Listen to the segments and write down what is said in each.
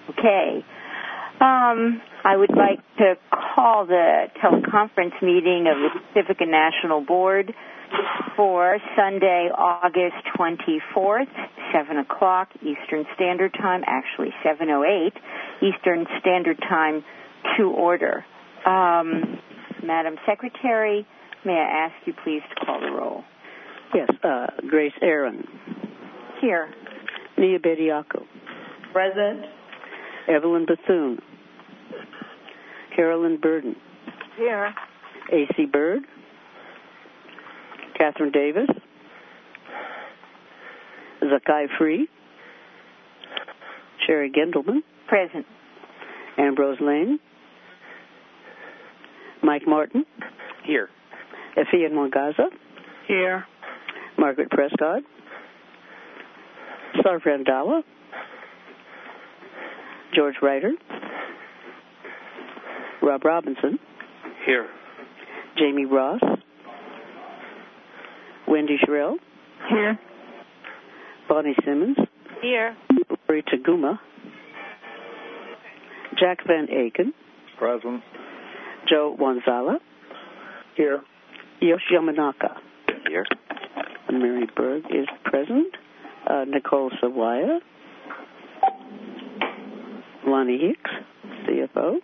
Okay. I would like to call the teleconference meeting of the Pacifica National Board for Sunday, August 24th, 7 o'clock Eastern Standard Time, actually 7:08 Eastern Standard Time, to order. Madam Secretary, may I ask you please to call the roll? Yes, Grace Aaron. Here. Nia Bediako. Present. Evelyn Bethune. Carolyn Burden. Here. A.C. Bird. Catherine Davis. Zakai Free. Sherry Gendelman. Present. Ambrose Lane. Mike Martin. Here. Efia Mwangaza. Here. Margaret Prescott. Sarfran Dawa. George Ryder. Rob Robinson. Here. Jamie Ross. Wendy Sherrill. Here. Bonnie Simmons. Here. Lori Taguma. Jack Van Aken. Present. Joe Wanzala. Here. Yoshi Yamanaka. Here. Mary Berg is present. Nicole Sawaya. Lonnie Hicks, CFO.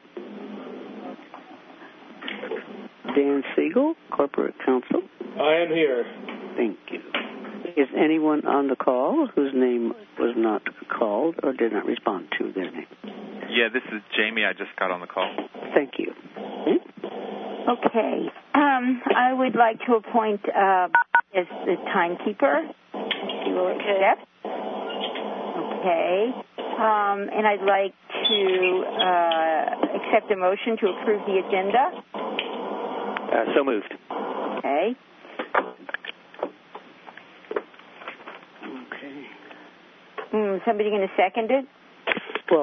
Dan Siegel, Corporate Counsel. I am here. Thank you. Is anyone on the call whose name was not called or did not respond to their name? Yeah, this is Jamie. I just got on the call. Thank you. Okay. I would like to appoint as the timekeeper. You will accept? Okay. And I'd like to accept a motion to approve the agenda. So moved. Okay. Okay. Somebody going to second it? Well,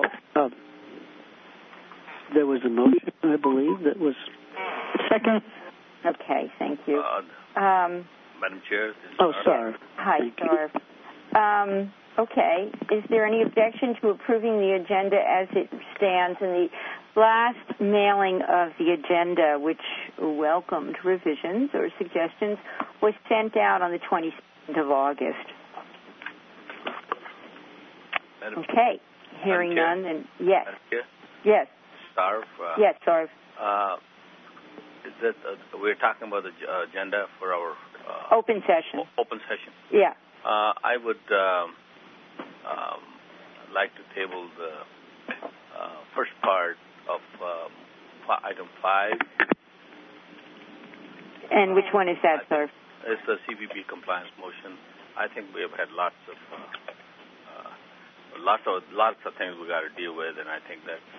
there was a motion, I believe, that was second. Okay, thank you. Madam Chair. Oh, sorry. Hi, Sarv. Okay. Is there any objection to approving the agenda as it stands? And the last mailing of the agenda, which welcomed revisions or suggestions, was sent out on the 22nd of August. Okay. Hearing none, then yes. Yes. Sarv. Yes, Sarv. Is that we're talking about the agenda for our open session? Open session. Yeah. I would like to table the first part of item 5. And which one is that, sir? It's the CBP compliance motion. I think we have had lots of things we got to deal with, and I think that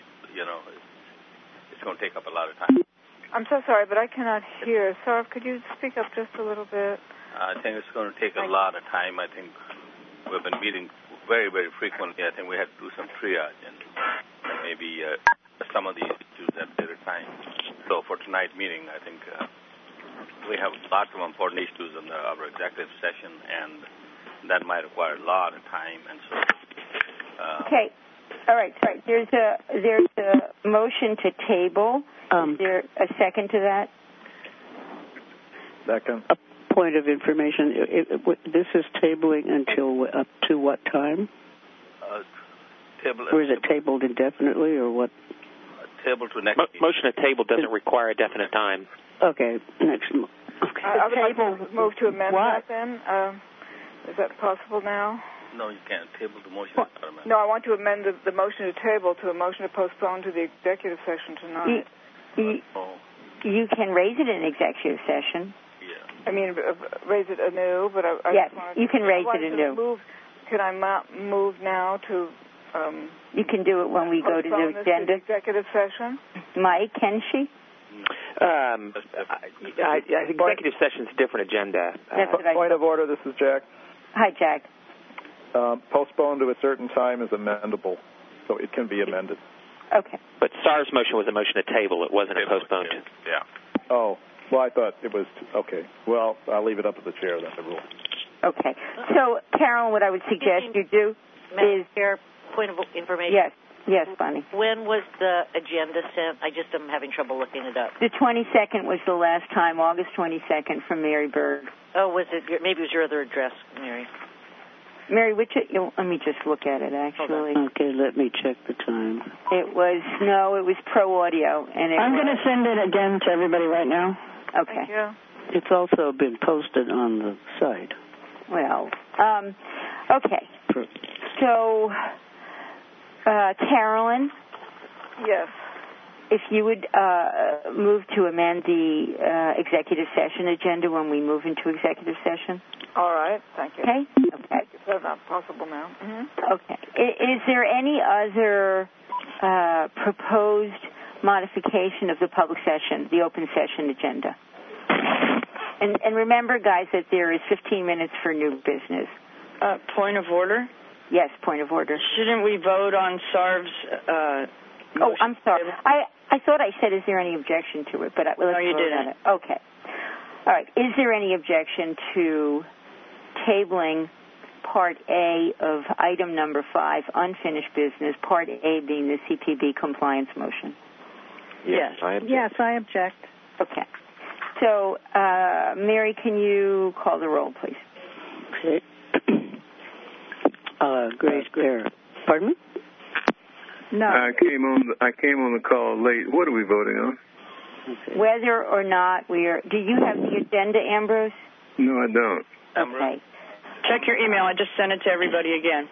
it's going to take up a lot of time. I'm so sorry, but I cannot hear. Sarv, could you speak up just a little bit? I think it's going to take a lot of time. I think we've been meeting very, very frequently. I think we had to do some triage and maybe some of these issues at later time. So for tonight's meeting, I think we have lots of important issues in our executive session, and that might require a lot of time. And so. Okay. All right. Sorry. There's a motion to table. Is there a second to that? Second. A point of information. This is tabling until up to what time? Or is it tabled indefinitely, or what? Table to next. Motion to table doesn't require a definite time. Okay. Next. Okay. I would like to move to amend that then. Is that possible now? No, you can't. Table the motion. No, I want to amend the motion to table to a motion to postpone to the executive session tonight. You can raise it in executive session. Yeah. I mean, raise it anew, but I yes, you can raise it anew. Can I move now to? You can do it when we go to the agenda. Executive session. Mike, can she? I think executive session's a different agenda. Point of order. This is Jack. Hi, Jack. Postponed to a certain time is amendable, so it can be amended. Okay. But Sarv's motion was a motion to table. It wasn't a postponed. Yeah. Oh, well, I thought it was, okay. Well, I'll leave it up to the chair, then, the rule. Okay. So, Carolyn, what I would suggest you do is... point of information? Yes, Bonnie. When was the agenda sent? I just am having trouble looking it up. The 22nd was the last time, August 22nd, from Mary Berg. Oh, was it? Maybe it was your other address, Mary. Mary, let me just look at it, actually. Okay, let me check the time. It was Pro Audio. And I'm going to send it again to everybody right now. Okay. Thank you. It's also been posted on the site. Well, okay. So, Carolyn? Yes. If you would move to amend the executive session agenda when we move into executive session. All right. Thank you. Okay? Okay. That's not possible now. Mm-hmm. Okay. Is there any other proposed modification of the public session, the open session agenda? And remember, guys, that there is 15 minutes for new business. Point of order? Yes, point of order. Shouldn't we vote on SARV's Oh, I'm sorry. I thought I said, is there any objection to it? But let's no, you vote didn't. on it. Okay. All right. Is there any objection to tabling Part A of item number 5, unfinished business, Part A being the CPB compliance motion? Yes, I object. Yes, I object. Okay. So, Mary, can you call the roll, please? Okay. Grace Bear. Pardon me? No. I came on the call late. What are we voting on? Okay. Whether or not we are... Do you have the agenda, Ambrose? No, I don't. Okay. Check your email. I just sent it to everybody again.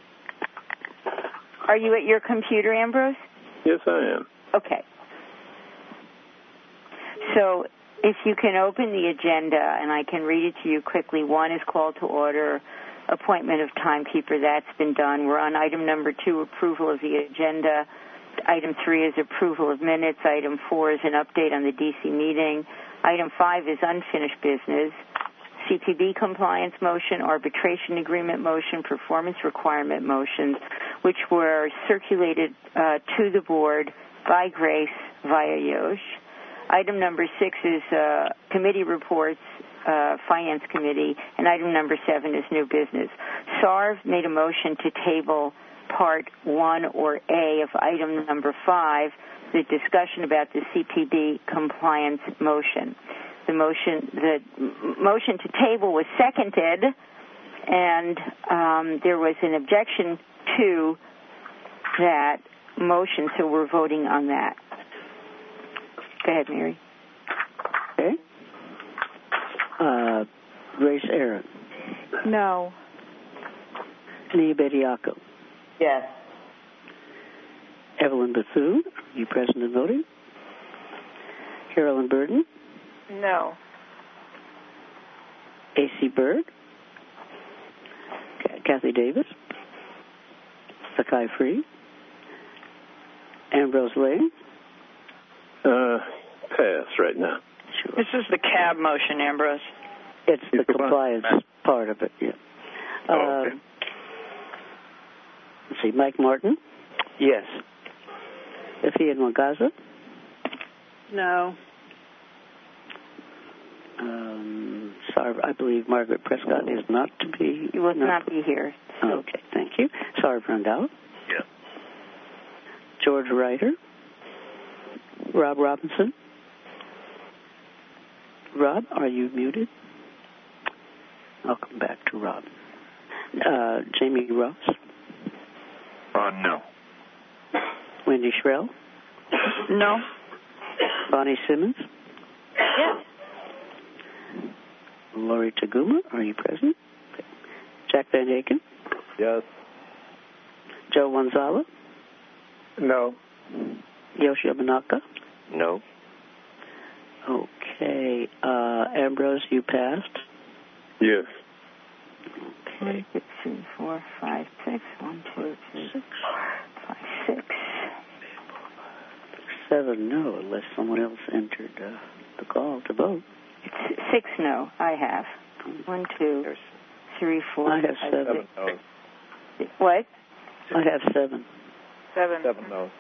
Are you at your computer, Ambrose? Yes, I am. Okay. So if you can open the agenda, and I can read it to you quickly. 1 is call to order, appointment of timekeeper. That's been done. We're on item number 2, approval of the agenda. Item 3 is approval of minutes. Item 4 is an update on the D.C. meeting. Item 5 is unfinished business. CPB compliance motion, arbitration agreement motion, performance requirement motions, which were circulated to the board by Grace via Yosh. Item number 6 is committee reports, Finance Committee, and item number 7 is new business. SARV made a motion to table Part 1 or A of item number 5, the discussion about the CPB compliance motion. The motion to table was seconded, and there was an objection to that motion, so we're voting on that. Go ahead, Mary. Okay. Grace Aaron. No. Nia Bediaco. Yes. Evelyn Bethune. Are you present and voting? Carolyn Burden. No. A.C. Bird. Kathy Davis. Sakai Free. Ambrose Lane. Pass right now. Sure. This is the CAB motion, Ambrose. It's the compliance part of it, yeah. Okay. Let's see, Mike Martin. Yes. Ifeanyi Mwagaza. No. Sorry, I believe Margaret Prescott is not to be... You will not be here. Okay, thank you. Sarv Randall. Yeah. George Ryder. Rob Robinson. Rob, are you muted? I'll come back to Rob. Jamie Ross. No. Wendy Shrell. No. Bonnie Simmons. Yes. Lori Taguma, are you present? Okay. Jack Van Haken. Yes. Joe Wanzala. No. Yoshi Yamanaka. No. Okay. Ambrose, you passed. Yes. Okay. 1, 2, 3, 4, 5, 6. 1, 2, 3, 4, 5, 6. 7 no, unless someone else entered the call to vote. 6 no, I have. 1, 2, 3, 4. I have 7. 7 no's. What? I have 7. 7. 7 no's.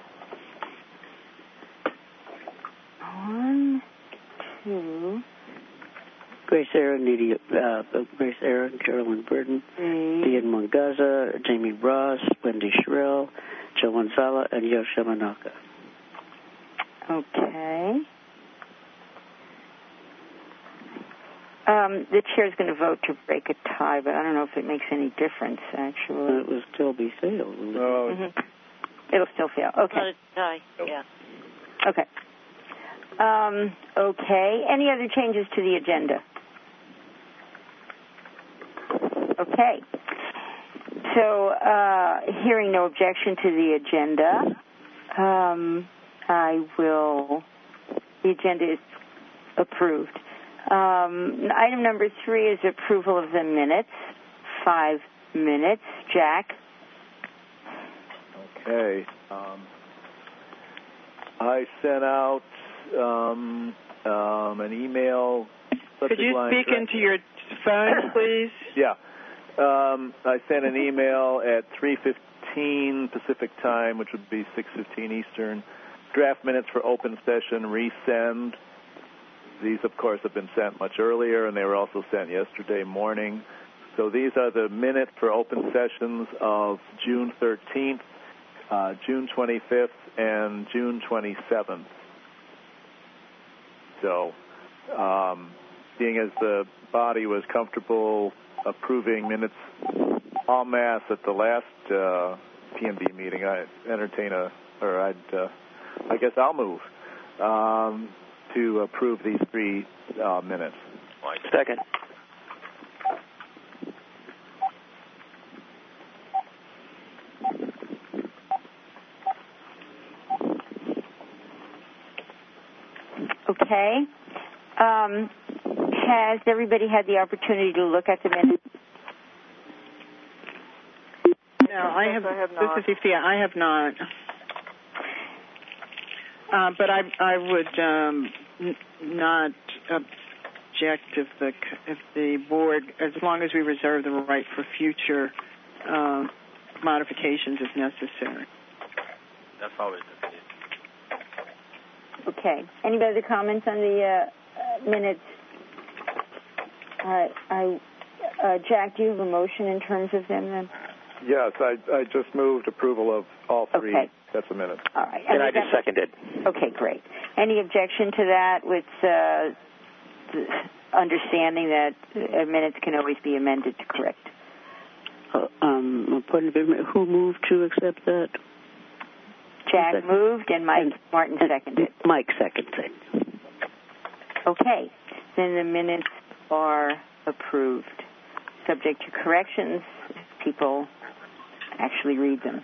1, 2, Grace Aaron, Carolyn Burton, Ian Mungaza, Jamie Ross, Wendy Sherrill, Joe Gonzala, and Yosh Yamanaka. Okay. The chair's going to vote to break a tie, but I don't know if it makes any difference, actually. It will still be failed. It'll still fail. Okay. Not a tie. Yeah. Okay. Okay. Any other changes to the agenda? Okay. So, hearing no objection to the agenda, the agenda is approved. Item number 3 is approval of the minutes. 5 minutes. Jack? Okay. I sent out an email. Could you speak into your phone, please? Yeah. I sent an email at 3:15 Pacific time, which would be 6:15 Eastern. Draft minutes for open session, resend. These, of course, have been sent much earlier, and they were also sent yesterday morning. So these are the minutes for open sessions of June 13th, June 25th, and June 27th. So, being as the body was comfortable approving minutes en masse at the last PMB meeting, I guess I'll move to approve these 3 minutes. Second. Okay. Has everybody had the opportunity to look at the minutes? No, I have not. This is Sophia. I have not. But I would not object if the board, as long as we reserve the right for future modifications if necessary. That's always the case. Okay. Any other comments on the minutes? Jack, do you have a motion in terms of them then? Yes, I just moved approval of all 3 sets of minutes. All right. And I just seconded. Okay, great. Any objection to that with the understanding that minutes can always be amended to correct? Who moved to accept that? Jack moved and Martin seconded. Mike seconded. Okay. Then the minutes are approved. Subject to corrections, people actually read them.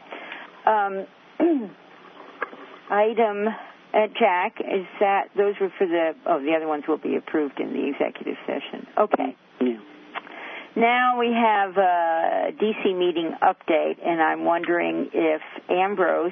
Item, Jack, is that those were for the other ones will be approved in the executive session. Okay. Yeah. Now we have a DC meeting update, and I'm wondering if Ambrose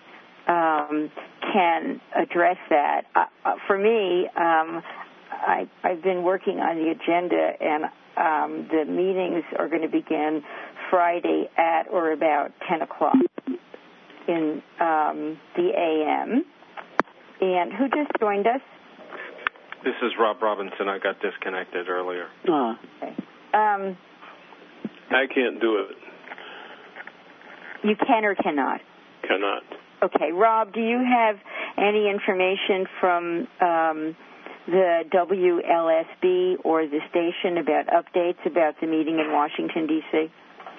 can address that. For me, I've been working on the agenda, and the meetings are going to begin Friday at or about 10 o'clock in the a.m. And who just joined us? This is Rob Robinson. I got disconnected earlier. Okay. I can't do it. You can or cannot? Cannot. Okay. Rob, do you have any information from the WLSB or the station about updates about the meeting in Washington, D.C.?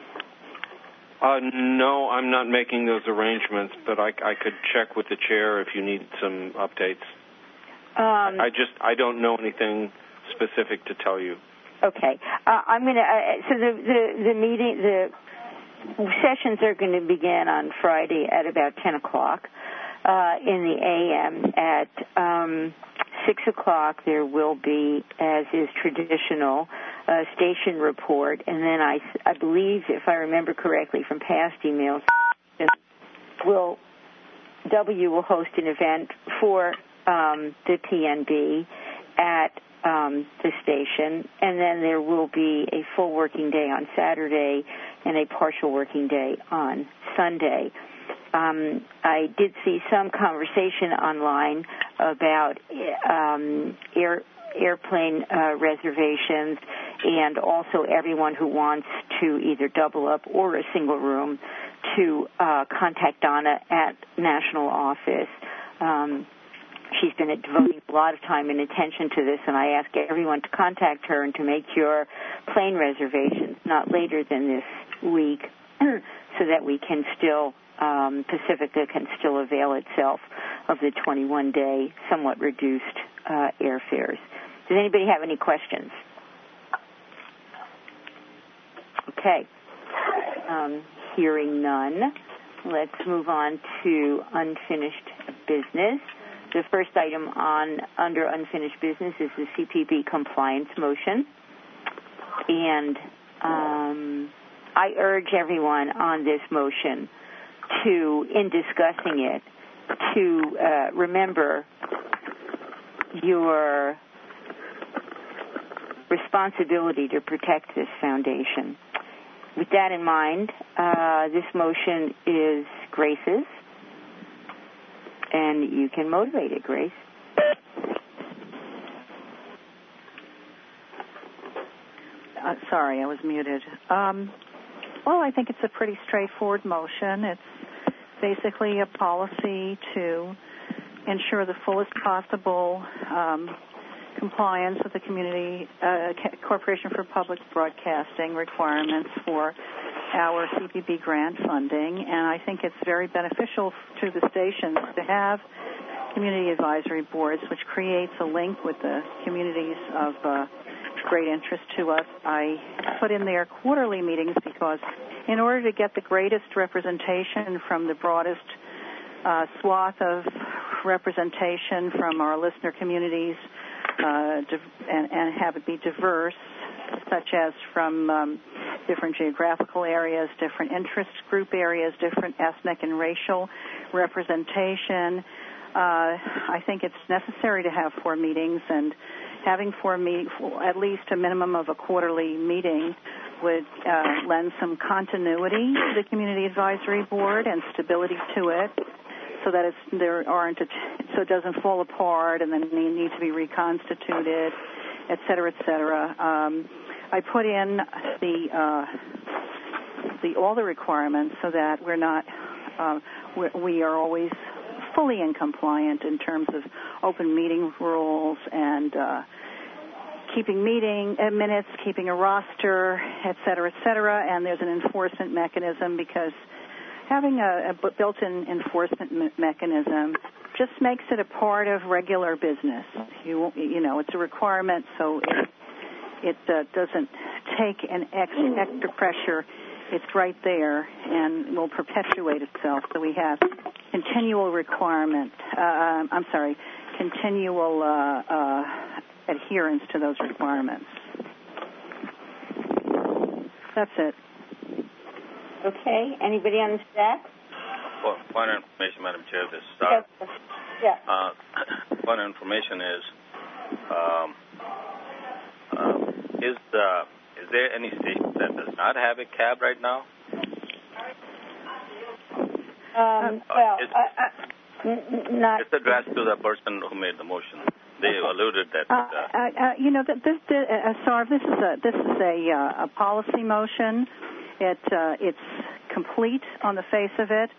No, I'm not making those arrangements, but I could check with the chair if you need some updates. I don't know anything specific to tell you. Okay. I'm going to, so the meeting, the sessions are going to begin on Friday at about 10 o'clock in the a.m. At 6 o'clock there will be, as is traditional, a station report, and then I believe, if I remember correctly from past emails, W will host an event for the PNB at the station, and then there will be a full working day on Saturday and a partial working day on Sunday. I did see some conversation online about airplane reservations, and also everyone who wants to either double up or a single room to contact Donna at National Office. She's been devoting a lot of time and attention to this, and I ask everyone to contact her and to make your plane reservations not later than this week so that we can still, Pacifica can still avail itself of the 21-day, somewhat reduced airfares. Does anybody have any questions? Okay. Hearing none, let's move on to unfinished business. The first item under unfinished business is the CPB compliance motion. And I urge everyone on this motion to, in discussing it, to remember your responsibility to protect this foundation. With that in mind, this motion is Grace's, and you can motivate it, Grace. Sorry, I was muted. Well, I think it's a pretty straightforward motion. It's basically a policy to ensure the fullest possible compliance with the Community Corporation for Public Broadcasting requirements for our CPB grant funding, and I think it's very beneficial to the stations to have community advisory boards, which creates a link with the communities of great interest to us. I put in there quarterly meetings because in order to get the greatest representation from the broadest swath of representation from our listener communities and have it be diverse, such as from different geographical areas, different interest group areas, different ethnic and racial representation. I think it's necessary to have 4 meetings, and having 4 at least a minimum of a quarterly meeting would lend some continuity to the Community Advisory Board and stability to it, so that so it doesn't fall apart and then need to be reconstituted, et cetera, et cetera. I put in all the requirements so that we're not we are always fully in compliant in terms of open meeting rules and keeping meeting minutes, keeping a roster, et cetera, and there's an enforcement mechanism because having a built-in enforcement mechanism just makes it a part of regular business. You know, it's a requirement, so it doesn't take an extra pressure. It's right there and will perpetuate itself. So we have continual continual adherence to those requirements. That's it. Okay. Anybody on the stack? Well, point of information, Madam Chair. This point of information is is there any station that does not have a cab right now? It's addressed to the person who made the motion. They alluded that. This is a policy motion. It's complete on the face of it,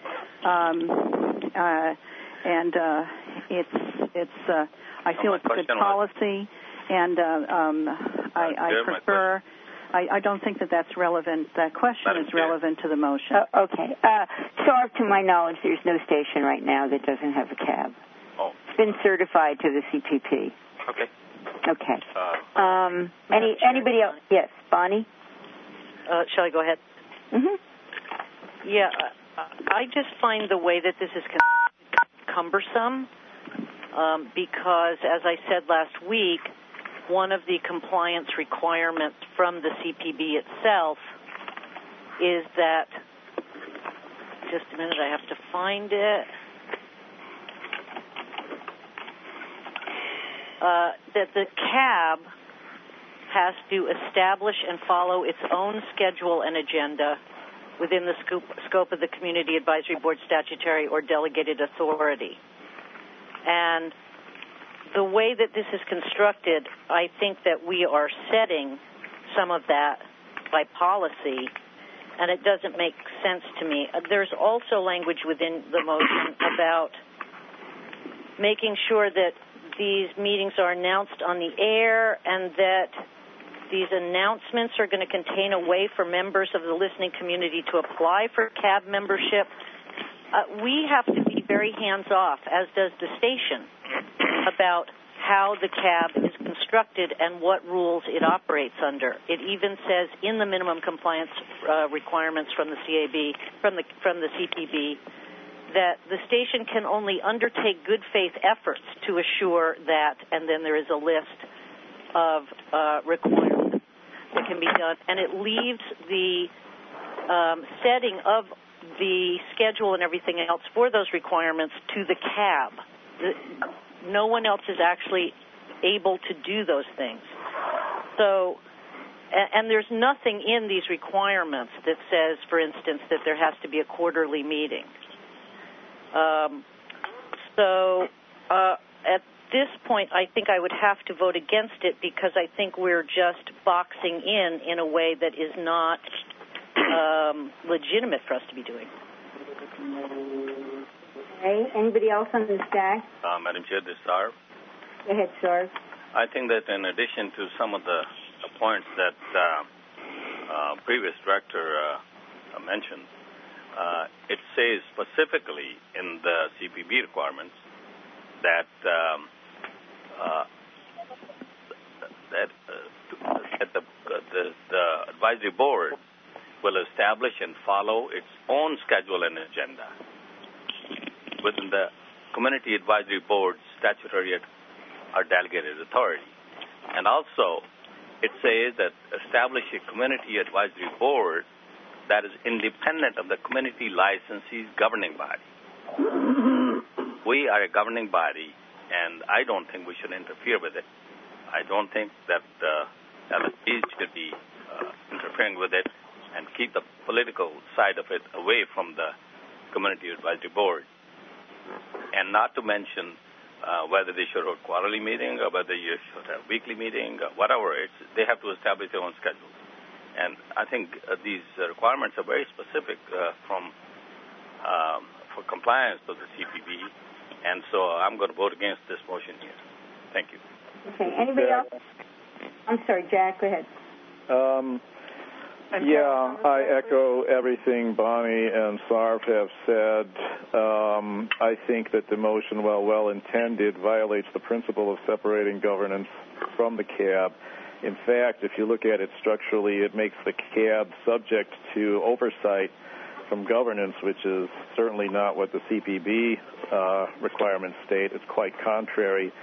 and it's. I feel it's good policy, and I prefer. I don't think that's relevant. That question is relevant to the motion. Okay. So, to my knowledge, there's no station right now that doesn't have a cab. Oh. It's been certified to the CPP. Okay. Okay. Anybody else? Yes, Bonnie? Shall I go ahead? Mm-hmm. Yeah, I just find the way that this is cumbersome because, as I said last week, one of the compliance requirements from the CPB itself is that, just a minute, I have to find it, that the CAB has to establish and follow its own schedule and agenda within the scope of the Community Advisory Board statutory or delegated authority. And the way that this is constructed, I think that we are setting some of that by policy, and it doesn't make sense to me. There's also language within the motion about making sure that these meetings are announced on the air and that these announcements are going to contain a way for members of the listening community to apply for CAB membership. We have to be very hands-off, as does the station, about how the CAB is constructed and what rules it operates under. It even says in the minimum compliance requirements from the CAB, from the CPB, that the station can only undertake good faith efforts to assure that, and then there is a list of requirements that can be done, and it leaves the setting of the schedule and everything else for those requirements to the CAB. No one else is actually able to do those things. So, and there's nothing in these requirements that says, for instance, that there has to be a quarterly meeting. At this point, I think I would have to vote against it because I think we're just boxing in a way that is not legitimate for us to be doing. Okay. Anybody else on the stack? Madam Chair, this is Sarv. Go ahead, Sarv. I think that in addition to some of the points that previous director mentioned, it says specifically in the CPB requirements that the advisory board will establish and follow its own schedule and agenda within the Community Advisory Board's statutory or delegated authority. And also, it says that establish a Community Advisory Board that is independent of the community licensee's governing body. We are a governing body, and I don't think we should interfere with it. I don't think that LSPs should be interfering with it and keep the political side of it away from the Community Advisory Board. And not to mention whether they should hold quarterly meeting or whether you should have weekly meeting, whatever. They have to establish their own schedule. And I think these requirements are very specific for compliance to the CPB. And so I'm going to vote against this motion here. Thank you. Okay. Anybody else? I'm sorry, Jack. Go ahead. Yeah, I echo everything Bonnie and Sarv have said. I think that the motion, while well-intended, violates the principle of separating governance from the CAB. In fact, if you look at it structurally, it makes the CAB subject to oversight from governance, which is certainly not what the CPB requirements state. It's quite contrary.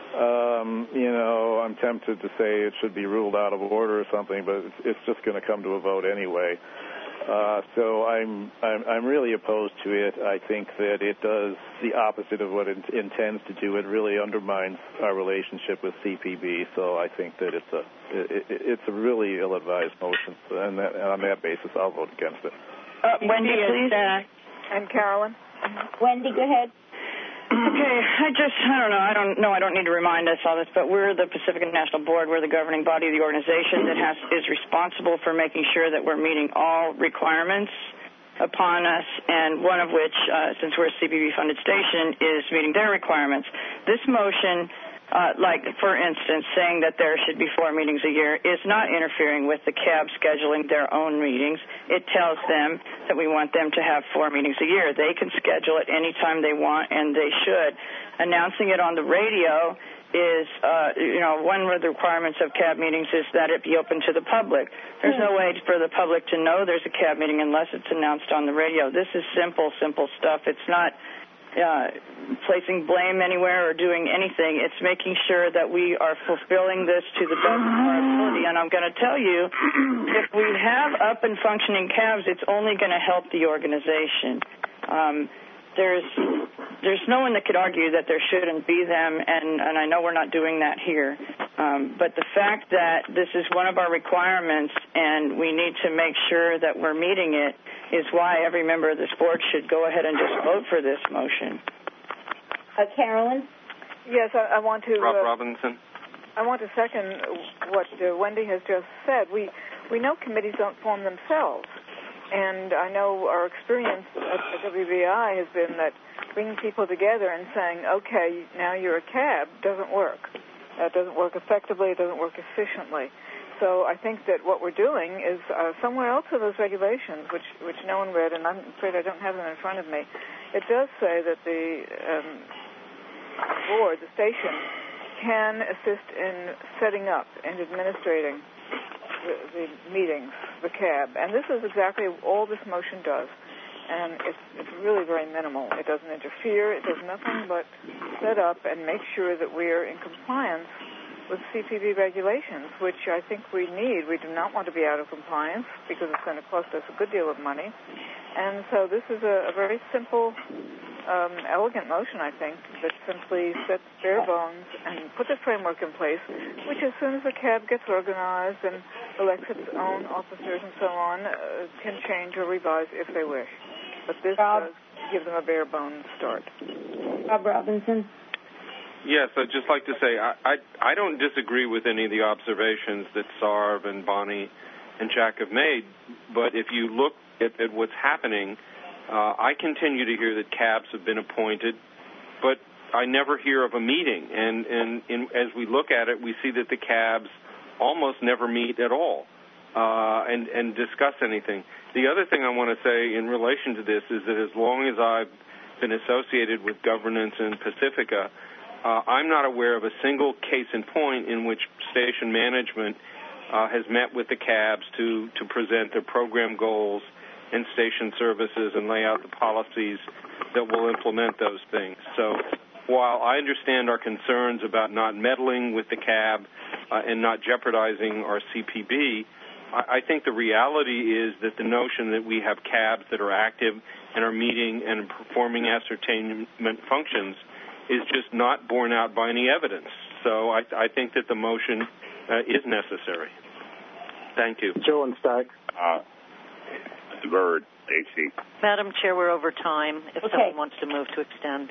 I'm tempted to say it should be ruled out of order or something, but it's just going to come to a vote anyway. So I'm really opposed to it. I think that it does the opposite of what it intends to do. It really undermines our relationship with CPB. So I think that it's a really ill-advised motion, and on that basis, I'll vote against it. Wendy, please. And Carolyn. Wendy, go ahead. Okay, I don't know. I don't need to remind us all this, but we're the Pacific National Board. We're the governing body of the organization that is responsible for making sure that we're meeting all requirements upon us, and one of which, since we're a CPB-funded station, is meeting their requirements. This motion, like, for instance, saying that there should be 4 meetings a year, is not interfering with the CAB scheduling their own meetings. It tells them that we want them to have 4 meetings a year. They can schedule it any time they want, and they should. Announcing it on the radio is, one of the requirements of CAB meetings is that it be open to the public. There's no way for the public to know there's a CAB meeting unless it's announced on the radio. This is simple stuff. It's not placing blame anywhere or doing anything. It's making sure that we are fulfilling this to the best of our ability. And I'm going to tell you, if we have up and functioning CABs, it's only going to help the organization. There's no one that could argue that there shouldn't be them, and I know we're not doing that here. But the fact that this is one of our requirements and we need to make sure that we're meeting it is why every member of this board should go ahead and just vote for this motion. Carolyn? Yes, I want to. Rob Robinson. I want to second what Wendy has just said. We know committees don't form themselves, and I know our experience at the WBI has been that bringing people together and saying, okay, now you're a CAB, doesn't work. It doesn't work effectively. It doesn't work efficiently. So I think that what we're doing is somewhere else in those regulations, which no one read, and I'm afraid I don't have them in front of me, it does say that the board, the station, can assist in setting up and administrating the meetings, the CAB. And this is exactly all this motion does. And it's really very minimal. It doesn't interfere. It does nothing but set up and make sure that we are in compliance with CPB regulations, which I think we need. We do not want to be out of compliance because it's going to cost us a good deal of money. And so this is a very simple, elegant motion, I think, that simply sets bare bones and puts a framework in place, which as soon as the CAB gets organized and elects its own officers and so on, can change or revise if they wish. But this does give them a bare bones start. Rob Robinson. Yes, I'd just like to say I don't disagree with any of the observations that Sarv and Bonnie and Jack have made, but if you look at what's happening, I continue to hear that CABs have been appointed, but I never hear of a meeting. And as we look at it, we see that the CABs almost never meet at all and discuss anything. The other thing I want to say in relation to this is that as long as I've been associated with governance in Pacifica, I'm not aware of a single case in point in which station management has met with the CABs to present their program goals and station services and lay out the policies that will implement those things. So while I understand our concerns about not meddling with the CAB and not jeopardizing our CPB, I think the reality is that the notion that we have CABs that are active and are meeting and performing ascertainment functions is just not borne out by any evidence. So I think that the motion is necessary. Thank you. Joe and Stack. Mr. Byrd, AC. Madam Chair, we're over time. If someone wants to move to extend.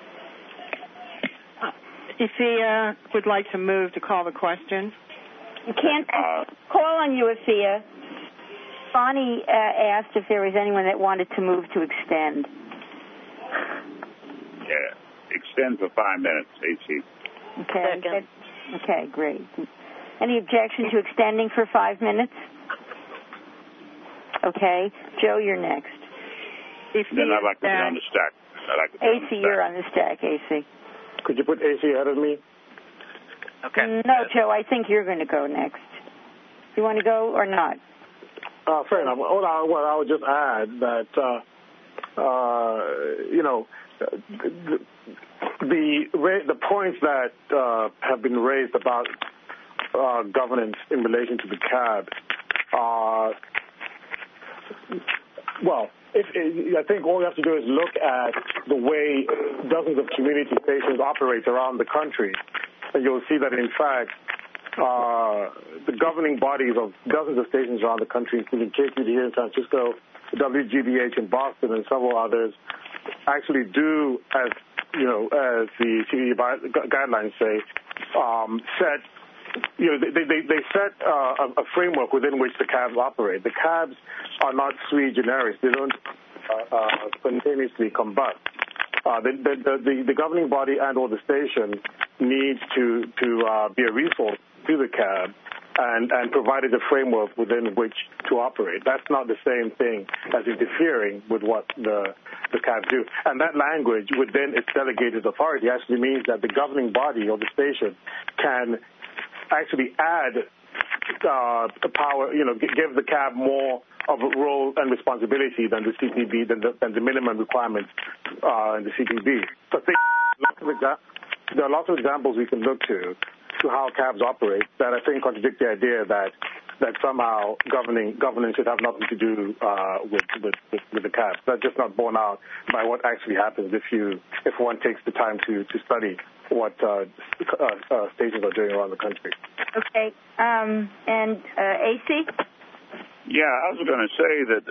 Ifia would like to move to call the question. You can't call on you, Ifia. Bonnie asked if there was anyone that wanted to move to extend. Yeah, extend for 5 minutes, AC. Okay. Okay, great. Any objection to extending for 5 minutes? Okay. Joe, you're next. Then I'd like to be on the stack. AC, you're on the stack, AC. Could you put AC ahead of me? Okay. No, Joe, I think you're going to go next. You want to go or not? Fair enough. Well, I would just add that, the points that have been raised about governance in relation to the CAB I think all you have to do is look at the way dozens of community stations operate around the country, and you'll see that, in fact, the governing bodies of dozens of stations around the country, including KQED here in San Francisco, WGBH in Boston, and several others, actually do, as the CPB guidelines say, they set a framework within which the CABs operate. The CABs are not sui generis. They don't spontaneously combust. The governing body and or the station needs to be a resource to the CAB and provided a framework within which to operate. That's not the same thing as interfering with what the CABs do. And that language within its delegated authority actually means that the governing body or the station can actually add the power, give the CAB more of a role and responsibility than the CPB, than the minimum requirements in the CPB. So I think there are lots of examples we can look to how CABs operate that I think contradict the idea that somehow governance should have nothing to do with the CABs. That's just not borne out by what actually happens if one takes the time to study what stations are doing around the country. Okay. And AC? Yeah, I was going to say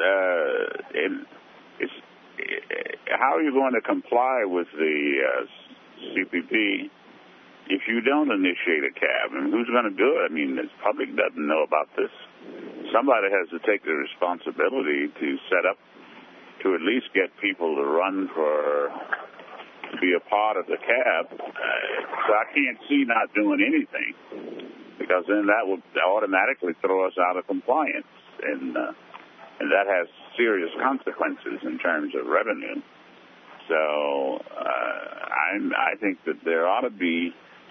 that how are you going to comply with the CPB if you don't initiate a cab, and who's going to do it? I mean, the public doesn't know about this. Somebody has to take the responsibility to set up, to at least get people to run to be a part of the cab. So I can't see not doing anything, because then that would automatically throw us out of compliance, and that has serious consequences in terms of revenue. So I think that there ought to be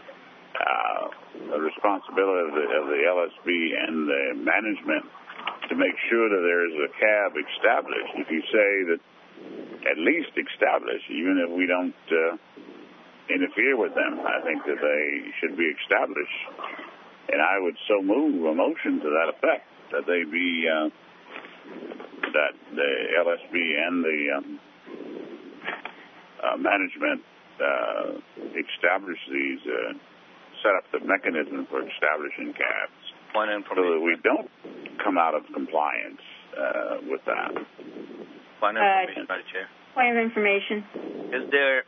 a responsibility of the LSB and the management to make sure that there is a cab established. If you say that at least established, even if we don't interfere with them, I think that they should be established. And I would so move a motion to that effect, that they be, that the LSB and the management establish these, set up the mechanism for establishing cabs, so that we don't come out of compliance with that. Point of information, Madam Chair. Point of information. Is there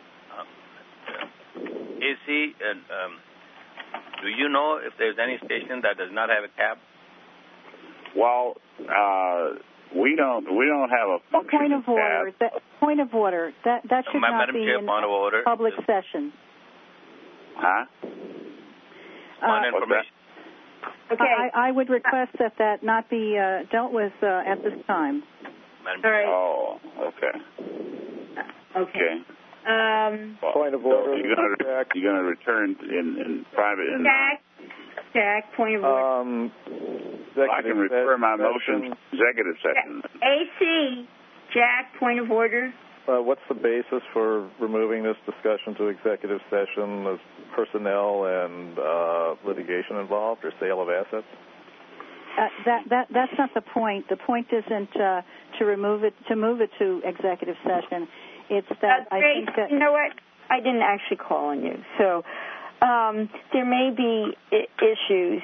AC and do you know if there's any station that does not have a cab? Well, we don't have a functioning cab. Point of order. That should not Madam be Chair, in point of order. public session. Huh? Point of information. Okay. I would request that not be dealt with at this time. Madam All right. Oh, okay. Okay. Point of order. You're going to return in private. Jack, point of order. I can refer my motion to executive session. AC, Jack, point of order. What's the basis for removing this discussion to executive session? Is personnel and litigation involved, or sale of assets? That's not the point. The point isn't to move it to executive session. It's that I think that... You know what? I didn't actually call on you. So there may be issues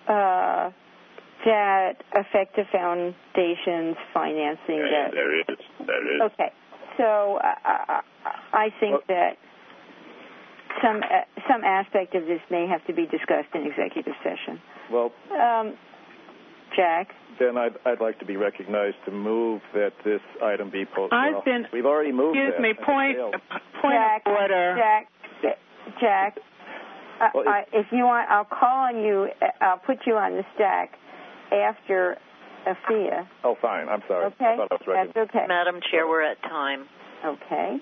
that affect the foundation's financing. There is. Okay. So I think that some aspect of this may have to be discussed in executive session. Well, Jack? Then I'd like to be recognized to move that this item be postponed. We've already moved that. Excuse me, point Jack, of order. Jack, if you want, I'll call on you. I'll put you on the stack after Afia. Oh, fine. I'm sorry. Okay? I thought I was recognized. That's okay. Madam Chair, we're at time. Okay.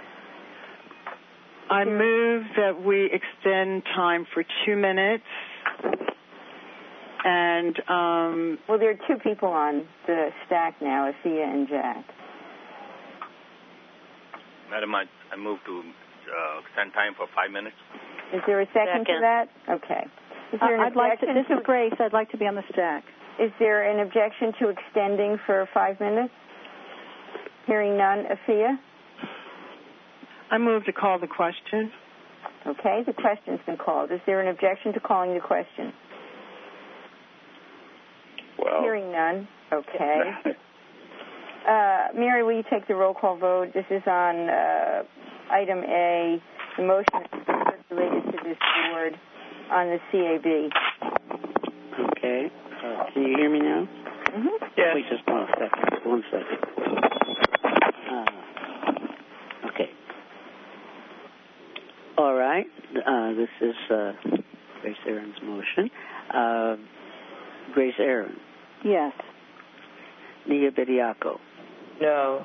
I move that we extend time for 2 minutes. And well, there are two people on the stack now, Afia and Jack. Madam, I move to extend time for 5 minutes. Is there a second to that? Okay. Is there an objection? This is Grace. I'd like to be on the stack. Is there an objection to extending for 5 minutes? Hearing none, Afia? I move to call the question. Okay, the question's been called. Is there an objection to calling the question? Well, hearing none. Okay. Mary, will you take the roll call vote? This is on item A, the motion related to this board on the CAB. Okay. Can you hear me now? Mm-hmm. Yes. Wait just 1 second. 1 second. Okay. All right. This is Grace Aaron's motion. Grace Aaron. Yes. Nia Bediaco. No.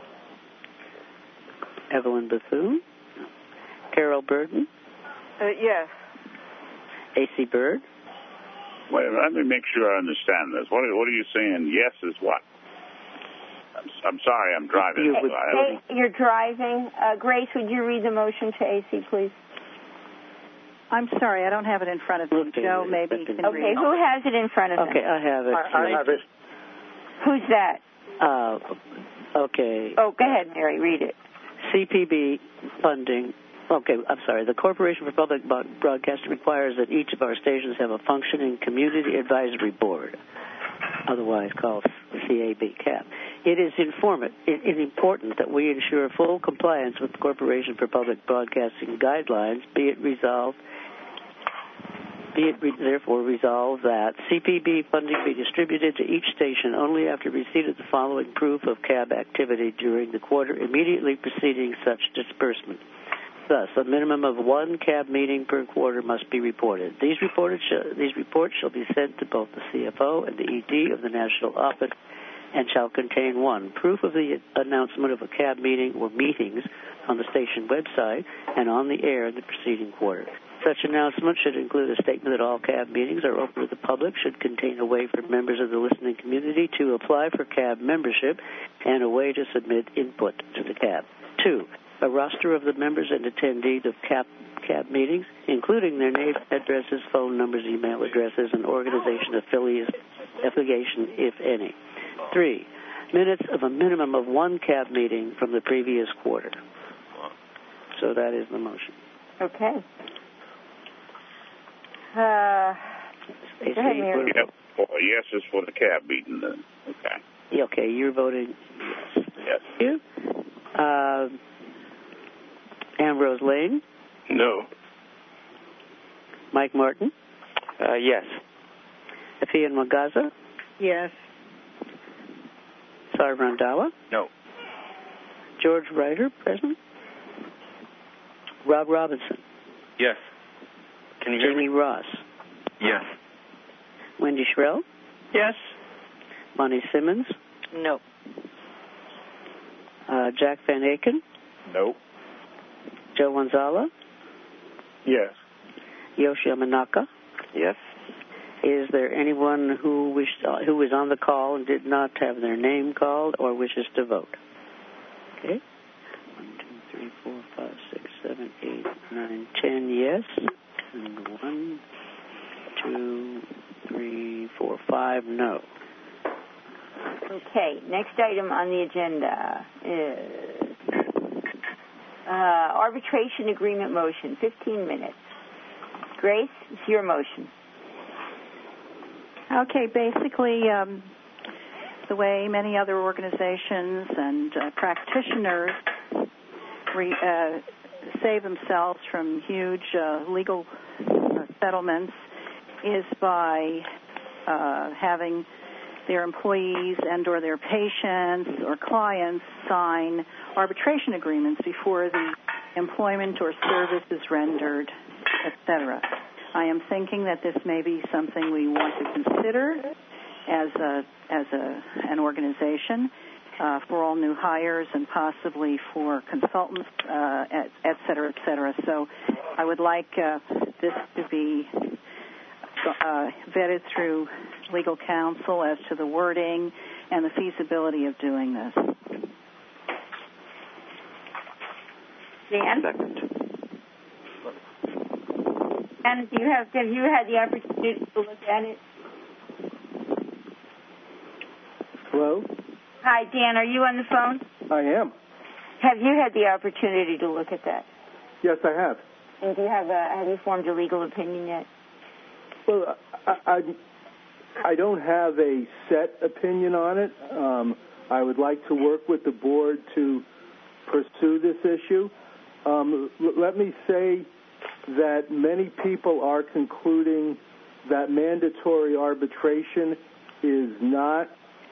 Evelyn Bethune. Carol Burden. Yes. A.C. Bird. Wait, let me make sure I understand this. What are you saying? Yes is what? I'm sorry, I'm driving. You're driving. Grace, would you read the motion to AC, please? I'm sorry, I don't have it in front of me. Joe, maybe you can read it. Okay, who has it in front of him? Okay, I have it. I have it. Who's that? Okay. Oh, go ahead, Mary, read it. CPB funding. Okay, I'm sorry. The Corporation for Public Broadcasting requires that each of our stations have a functioning Community Advisory Board, otherwise called CAB. It is important that we ensure full compliance with the Corporation for Public Broadcasting guidelines, be it resolved Be it therefore resolved that CPB funding be distributed to each station only after receipt of the following proof of CAB activity during the quarter immediately preceding such disbursement. Thus, a minimum of one CAB meeting per quarter must be reported. These reports shall be sent to both the CFO and the ED of the National Office and shall contain, 1, proof of the announcement of a CAB meeting or meetings on the station website and on the air in the preceding quarter. Such announcement should include a statement that all CAB meetings are open to the public, should contain a way for members of the listening community to apply for CAB membership, and a way to submit input to the CAB. 2, a roster of the members and attendees of CAB meetings, including their names, addresses, phone numbers, email addresses, and organization affiliation, if any. 3, minutes of a minimum of one CAB meeting from the previous quarter. So that is the motion. Okay. Yes, is for the CAB meeting then. Okay. Okay, you're voting yes. Yes. You? Ambrose Lane? No. Mike Martin? Yes. Afian Magaza? Yes. Sarv Randhawa? No. George Ryder, present? Rob Robinson? Yes. Can you hear Jamie me? Ross? Yes. Wendy Shrell? Yes. Bonnie Simmons? No. Jack Van Aken? No. Joe Wanzala? Yes. Yoshi Yamanaka? Yes. Is there anyone who is on the call and did not have their name called or wishes to vote? Okay. 1, 2, 3, 4, 5, 6, 7, 8, 9, 10 yes. And 1, 2, 3, 4, 5 no. Okay, next item on the agenda is arbitration agreement motion, 15 minutes. Grace, it's your motion. Okay, basically, the way many other organizations and practitioners save themselves from huge legal settlements is by having their employees and or their patients or clients sign arbitration agreements before the employment or service is rendered, etc. I am thinking that this may be something we want to consider as an organization for all new hires and possibly for consultants, et cetera, et cetera. So I would like this to be vetted through legal counsel as to the wording and the feasibility of doing this. Dan? Second. And have you had the opportunity to look at it? Hello? Hi, Dan. Are you on the phone? I am. Have you had the opportunity to look at that? Yes, I have. And do you have you formed a legal opinion yet? Well, I don't have a set opinion on it. I would like to work with the board to pursue this issue. Let me say that many people are concluding that mandatory arbitration is not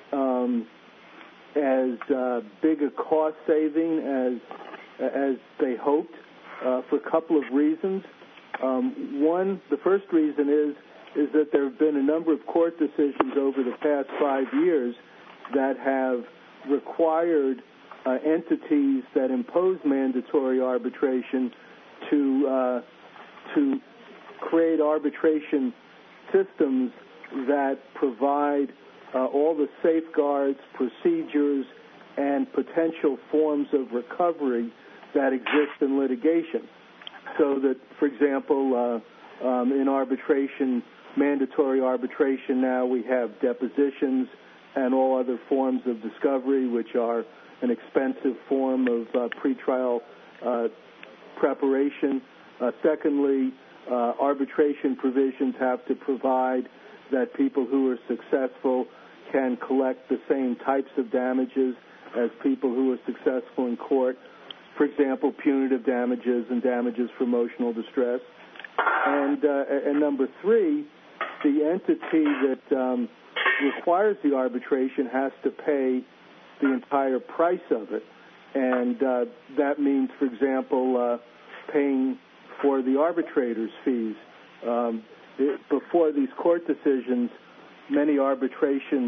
as big a cost saving as they hoped for a couple of reasons. One, the first reason is that there have been a number of court decisions over the past 5 years that have required entities that impose mandatory arbitration to create arbitration systems that provide all the safeguards, procedures, and potential forms of recovery that exist in litigation. So that, for example, in arbitration, mandatory arbitration now, we have depositions and all other forms of discovery, which are an expensive form of pretrial preparation. Secondly, arbitration provisions have to provide that people who are successful can collect the same types of damages as people who are successful in court. For example, punitive damages and damages for emotional distress. And number three, the entity that requires the arbitration has to pay the entire price of it. And that means, for example, paying for the arbitrator's fees. Before these court decisions, many arbitration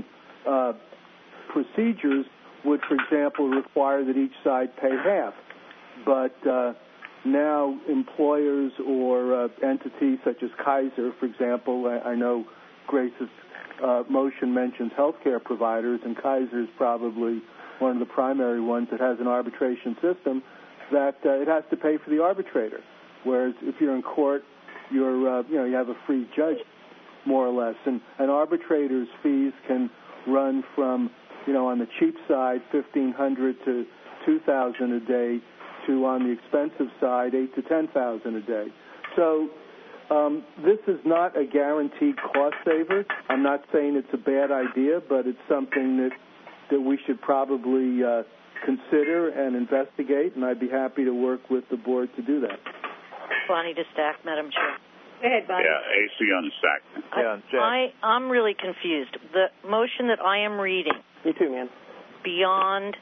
procedures would, for example, require that each side pay half. But now employers or entities such as Kaiser, for example, I know Grace's motion mentions healthcare providers, and Kaiser is probably one of the primary ones that has an arbitration system, that it has to pay for the arbitrator. Whereas if you're in court, you have a free judge, more or less. And an arbitrator's fees can run from, on the cheap side, $1,500 to $2,000 a day, to on the expensive side, $8,000 to $10,000 a day. So this is not a guaranteed cost saver. I'm not saying it's a bad idea, but it's something that we should probably consider and investigate, and I'd be happy to work with the board to do that. Bonnie DeStack, Madam Chair. Go ahead, Bonnie. Yeah, AC on the stack. I'm really confused. The motion that I am reading, me too, man, beyond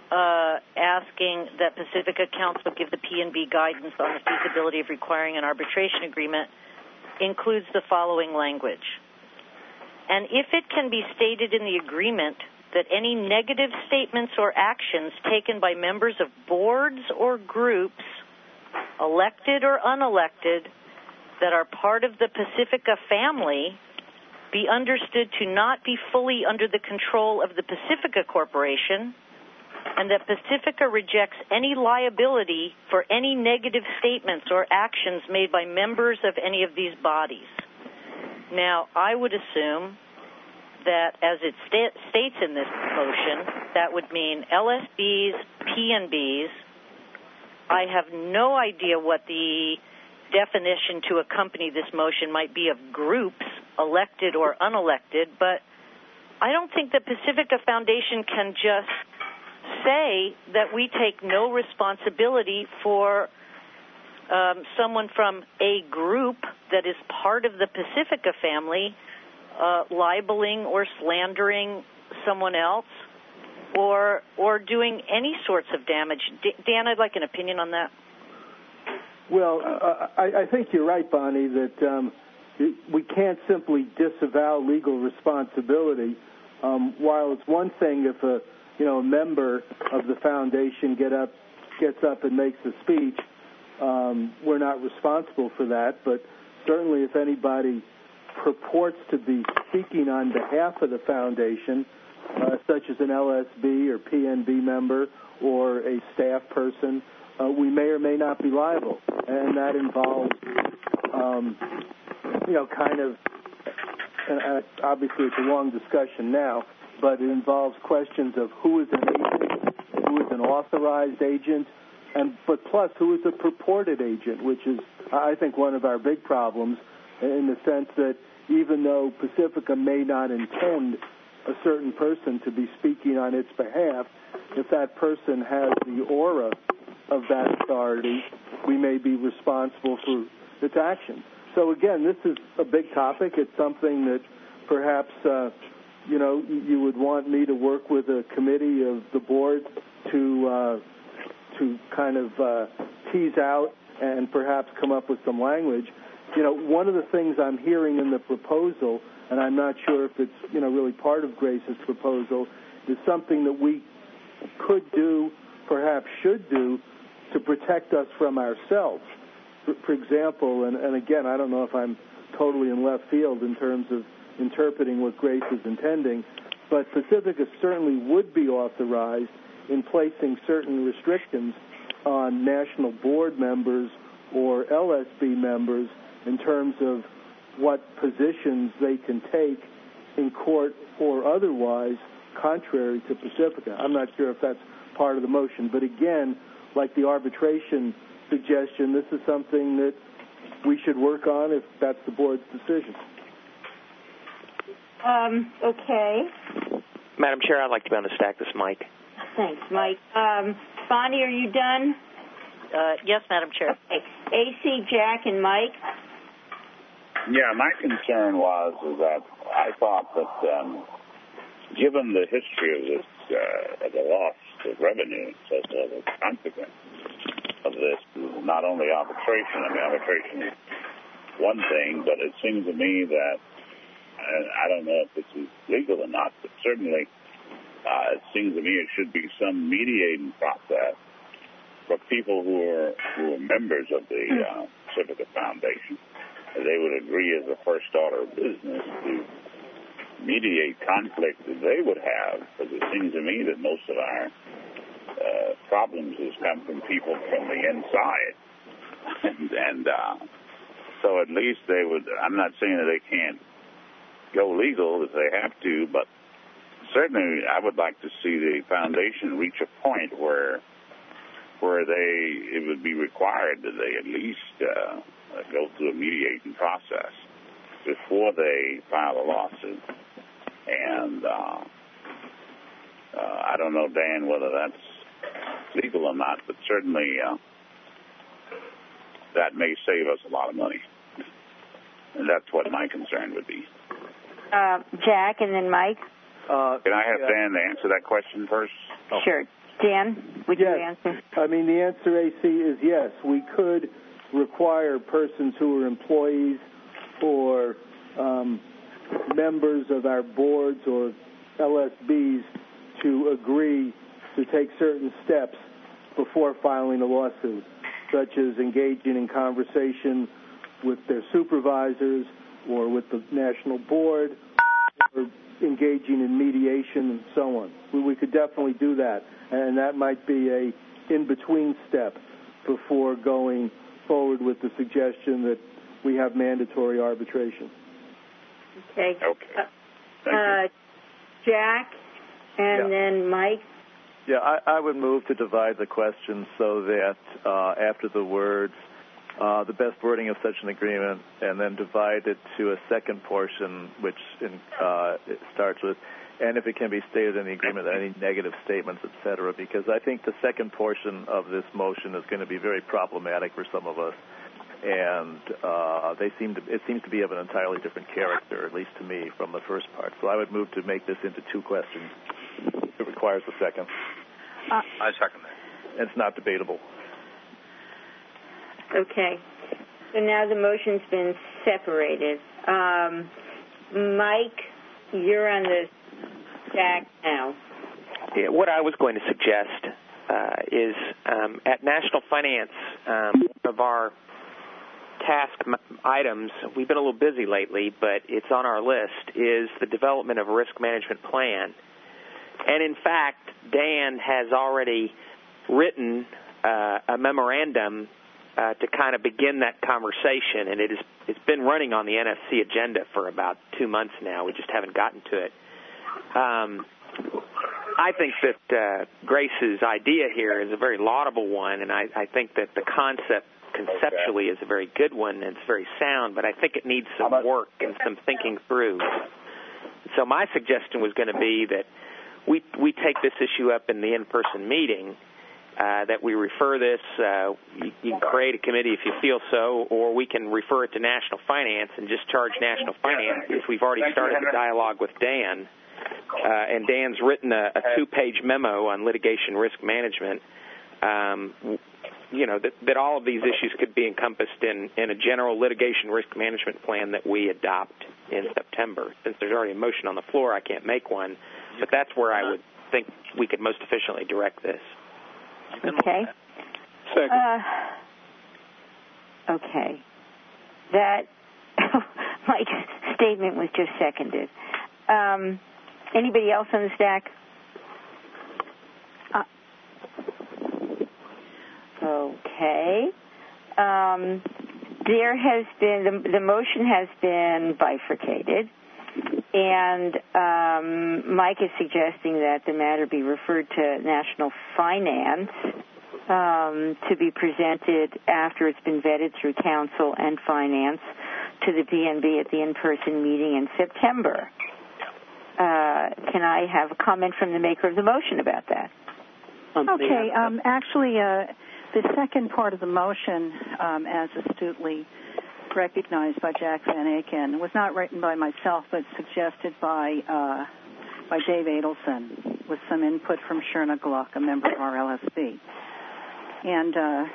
asking that Pacifica Council give the P&B guidance on the feasibility of requiring an arbitration agreement, includes the following language. And if it can be stated in the agreement that any negative statements or actions taken by members of boards or groups, elected or unelected, that are part of the Pacifica family, be understood to not be fully under the control of the Pacifica Corporation, and that Pacifica rejects any liability for any negative statements or actions made by members of any of these bodies. Now, I would assume that, as it states in this motion, that would mean LSBs, P&Bs. I have no idea what the definition to accompany this motion might be of groups, elected or unelected, but I don't think the Pacifica Foundation can just say that we take no responsibility for someone from a group that is part of the Pacifica family libeling or slandering someone else or doing any sorts of damage. Dan, I'd like an opinion on that. Well, I think you're right, Bonnie, that we can't simply disavow legal responsibility. While it's one thing if a member of the foundation gets up and makes a speech, we're not responsible for that. But certainly if anybody purports to be speaking on behalf of the foundation, such as an LSB or PNB member or a staff person, we may or may not be liable. And that involves, obviously it's a long discussion now, but it involves questions of who is an agent, who is an authorized agent, but plus who is a purported agent, which is, I think, one of our big problems in the sense that even though Pacifica may not intend a certain person to be speaking on its behalf, if that person has the aura of that authority, we may be responsible for its actions. So again, this is a big topic. It's something that perhaps you would want me to work with a committee of the board to kind of tease out and perhaps come up with some language. One of the things I'm hearing in the proposal, and I'm not sure if it's really part of Grace's proposal, is something that we could do, perhaps should do, to protect us from ourselves. For example, and again, I don't know if I'm totally in left field in terms of interpreting what Grace is intending, but Pacifica certainly would be authorized in placing certain restrictions on national board members or LSB members in terms of what positions they can take in court or otherwise contrary to Pacifica. I'm not sure if that's part of the motion, but again, like the arbitration suggestion, this is something that we should work on if that's the board's decision. Okay. Madam Chair, I'd like to be on the stack. This is Mike. Thanks, Mike. Bonnie, are you done? Yes, Madam Chair. Okay. AC, Jack, and Mike, Yeah, my concern was that I thought that given the history of this, the loss of revenue, so the consequence of this is not only arbitration. I mean, arbitration is one thing, but it seems to me that, I don't know if this is legal or not, but certainly it seems to me it should be some mediating process for people who are members of the Civica Foundation. They would agree as a first order of business to mediate conflict that they would have, because it seems to me that most of our problems has come from people from the inside. and so at least they would, I'm not saying that they can't go legal if they have to, but certainly I would like to see the foundation reach a point where it would be required that they at least go through a mediating process before they file a lawsuit. And I don't know, Dan, whether that's legal or not, but certainly that may save us a lot of money. And that's what my concern would be. Jack, and then Mike. Can I have Dan to answer that question first? Oh. Sure. Dan, would you answer? I mean, the answer, AC, is yes. We could require persons who are employees or members of our boards or LSBs to agree to take certain steps before filing a lawsuit, such as engaging in conversation with their supervisors or with the national board, or engaging in mediation and so on. We could definitely do that, and that might be a in-between step before going forward with the suggestion that we have mandatory arbitration. Okay. Jack, and then Mike. Yeah, I would move to divide the question so that after the words, the best wording of such an agreement, and then divide it to a second portion, which it starts with, and if it can be stated in the agreement, any negative statements, et cetera, because I think the second portion of this motion is going to be very problematic for some of us, and it seems to be of an entirely different character, at least to me, from the first part. So I would move to make this into two questions. It requires a second. I second that. It's not debatable. Okay. So now the motion's been separated. Mike, you're on the stack now. Yeah, what I was going to suggest is at National Finance, one of our task items, we've been a little busy lately, but it's on our list, is the development of a risk management plan. And in fact, Dan has already written a memorandum to kind of begin that conversation, and it's been running on the NFC agenda for about 2 months now. We just haven't gotten to it. I think that Grace's idea here is a very laudable one, and I think that the concept conceptually is a very good one, and it's very sound, but I think it needs some work and some thinking through. So my suggestion was going to be that we take this issue up in the in-person meeting, that we refer this, you can create a committee if you feel so, or we can refer it to National Finance and just charge National Finance, since we've already started the dialogue with Dan, and Dan's written a 2-page memo on litigation risk management, that all of these issues could be encompassed in a general litigation risk management plan that we adopt in September. Since there's already a motion on the floor, I can't make one, but that's where I would think we could most efficiently direct this. Okay. Okay. That Mike's statement was just seconded. Anybody else on the stack? Okay. There has been the motion has been bifurcated, and Mike is suggesting that the matter be referred to National Finance to be presented after it's been vetted through Council and Finance to the DNB at the in-person meeting in September. Can I have a comment from the maker of the motion about that? Okay. Actually, the second part of the motion, as astutely recognized by Jack Van Aken. It was not written by myself, but suggested by Dave Adelson, with some input from Sherna Gluck, a member of our LSB. And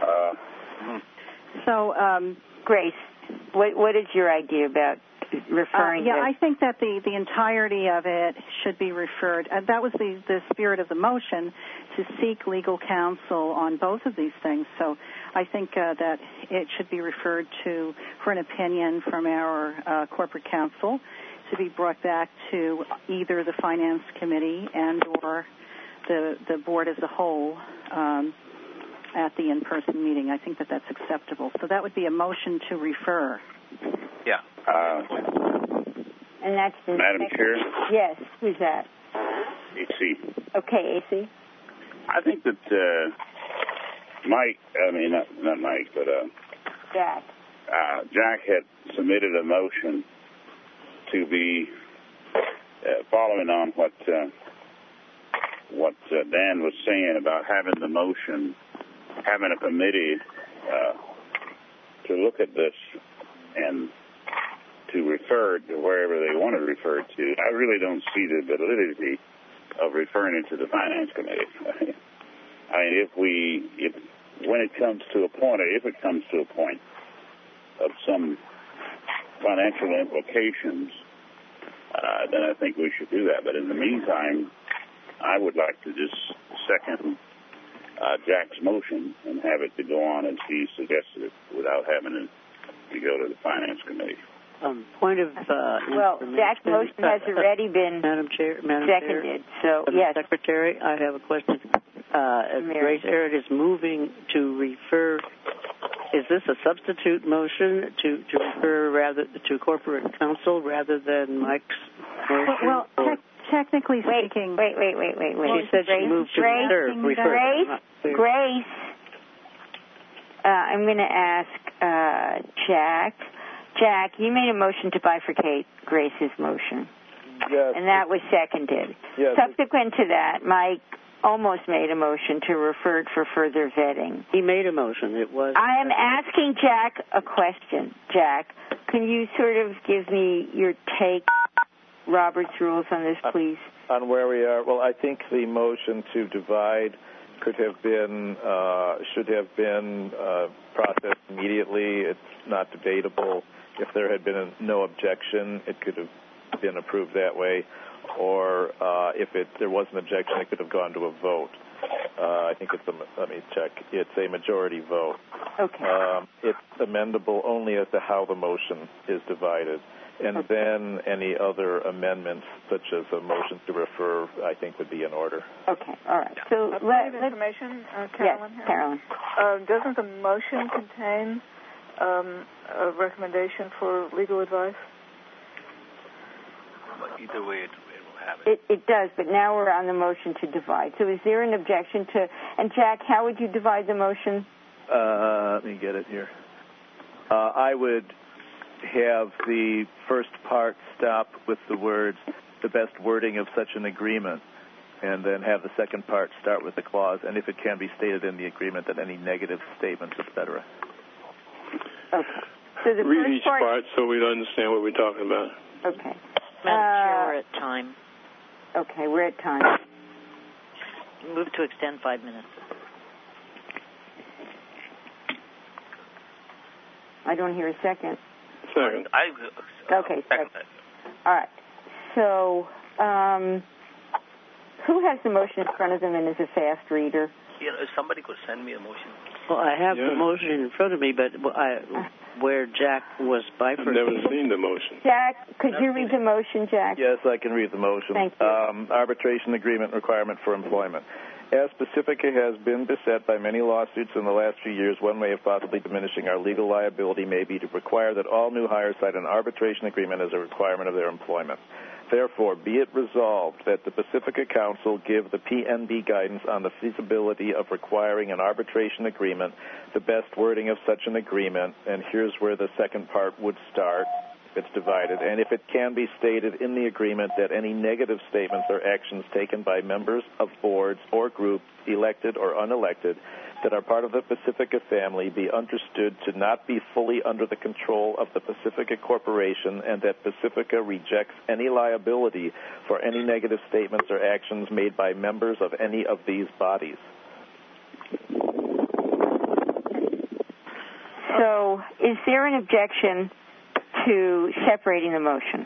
Grace, what is your idea about referring? I think that the entirety of it should be referred. That was the spirit of the motion, to seek legal counsel on both of these things. So I think that it should be referred to for an opinion from our corporate counsel, to be brought back to either the Finance Committee and or the board as a whole at the in-person meeting. I think that that's acceptable. So that would be a motion to refer. Yeah. And that's the Madam Chair? Yes, who's that? AC. Okay, AC. I think that not Mike, but Jack. Jack had submitted a motion to be following on what Dan was saying about having the motion, having a committee to look at this and to refer to wherever they want to refer to. I really don't see the validity of referring it to the Finance Committee. I mean, if it comes to a point of some financial implications, then I think we should do that. But in the meantime, I would like to just second Jack's motion and have it to go on as he suggested it, without having to go to the Finance Committee. Point of Jack's motion has already been seconded. So yes, Secretary, I have a question. Grace Arrett is moving to refer. Is this a substitute motion to refer rather to corporate counsel rather than Mike's motion? Well, technically speaking. Wait. She said she moved to refer. Grace. I'm going to ask Jack. Jack, you made a motion to bifurcate Grace's motion. Yes. And that was seconded. Yes. Subsequent to that, Mike almost made a motion to refer it for further vetting. He made a motion. It was. I am asking Jack a question. Jack, can you sort of give me your take, Robert's rules on this, please? On where we are? Well, I think the motion to divide should have been processed immediately. It's not debatable. If there had been no objection, it could have been approved that way. Or if there was an objection, it could have gone to a vote. I think let me check. It's a majority vote. Okay. It's amendable only as to how the motion is divided. And then any other amendments, such as a motion to refer, I think would be in order. Okay, all right. So let's information, Carolyn. Yes, Carolyn. Doesn't the motion contain a recommendation for legal advice? Either way, it will have it. It does, but now we're on the motion to divide. So is there an objection to? And Jack, how would you divide the motion? Let me get it here. I would have the first part stop with the words, the best wording of such an agreement, and then have the second part start with the clause, and if it can be stated in the agreement, that any negative statements, etc. Okay. So the read first each part so we understand what we're talking about. Okay. Madam Chair, we're at time. Okay, we're at time. Move to extend 5 minutes. I don't hear a second. Second. Okay. Second. All right. So, who has the motion in front of them and is a fast reader? If somebody could send me a motion. Well, I have the motion in front of me, but where Jack was bifurcated. I've never seen the motion. Jack, could you read the motion, Jack? Yes, I can read the motion. Thank you. Arbitration agreement requirement for employment. As Pacifica has been beset by many lawsuits in the last few years, one way of possibly diminishing our legal liability may be to require that all new hires sign an arbitration agreement as a requirement of their employment. Therefore, be it resolved that the Pacifica Council give the PNB guidance on the feasibility of requiring an arbitration agreement, the best wording of such an agreement, and here's where the second part would start, It's divided. And if it can be stated in the agreement that any negative statements or actions taken by members of boards or groups, elected or unelected, that are part of the Pacifica family be understood to not be fully under the control of the Pacifica Corporation, and that Pacifica rejects any liability for any negative statements or actions made by members of any of these bodies. So, is there an objection to separating the motion?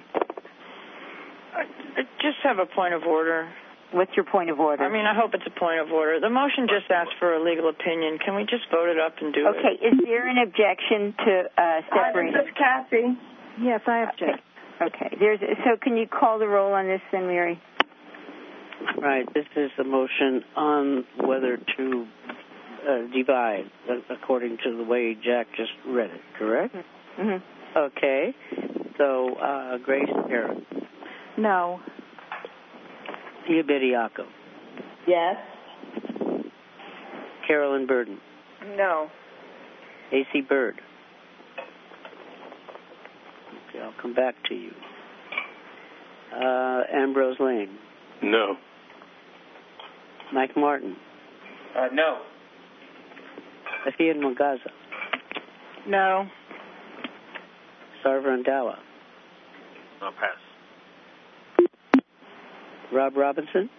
I just have a point of order. What's your point of order? I mean, I hope it's a point of order. The motion just asked for a legal opinion. Can we just vote it up and do it? Okay, is there an objection to separating? This is Kathy. Yes, I object. Okay. So can you call the roll on this then, Mary? Right. This is the motion on whether to divide according to the way Jack just read it, correct? Mm-hmm. Okay. So, Grace Aaron. No. Pia Bediaco. Yes. Carolyn Burden. No. A.C. Bird. Okay, I'll come back to you. Ambrose Lane. No. Mike Martin. No. Afian Magaza. No. Sarver Andawa. I'll pass. Rob Robinson.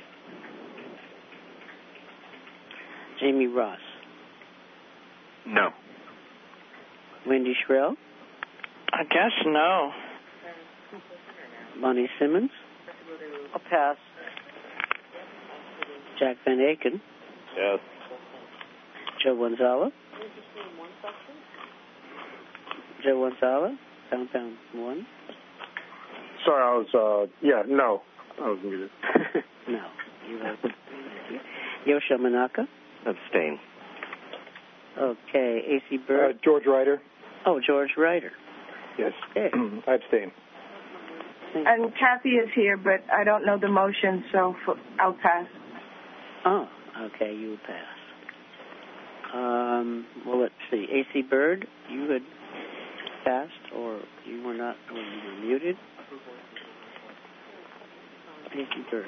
Jamie Ross. No. Wendy Shrell. I guess no. Bonnie Simmons. I'll pass. Jack Van Aken. Yes. Joe Gonzala. Joe Gonzala. Pound 1. Sorry, I was, no. I was muted. No. Yoshio Manaka. Abstain. Okay. A.C. Bird. George Ryder. Oh, George Ryder. Yes. Okay. I abstain. And Kathy is here, but I don't know the motion, so I'll pass. Oh, okay. You pass. Well, let's see. A.C. Bird, you had passed, or you were not, or you were muted. A.C. Bird.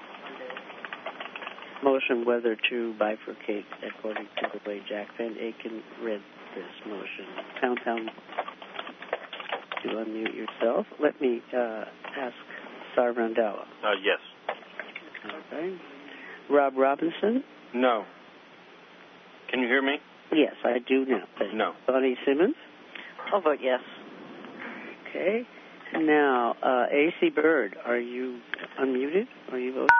Motion whether to bifurcate according to the way Jack Van Aken read this motion. Pound to unmute yourself. Let me ask Sarver Andawa. Yes. Okay. Rob Robinson? No. Can you hear me? Yes, I do now. No. Bonnie Simmons? I'll vote yes. Okay. Now, A.C. Bird, are you unmuted? Are you voting?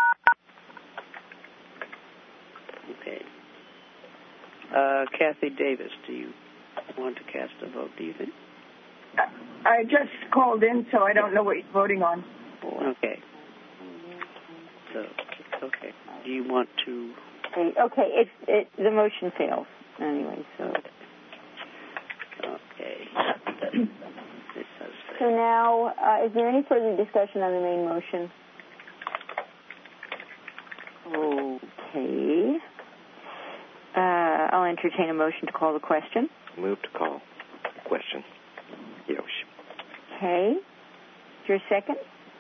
Okay. Kathy Davis, do you want to cast a vote, do you think? I just called in, so I don't know what you're voting on. Okay. So, okay. Do you want to... Okay, the motion fails anyway, so... Okay. So now, is there any further discussion on the main motion? Okay. I'll entertain a motion to call the question. Move to call the question. Yosh. Okay. Is there a second?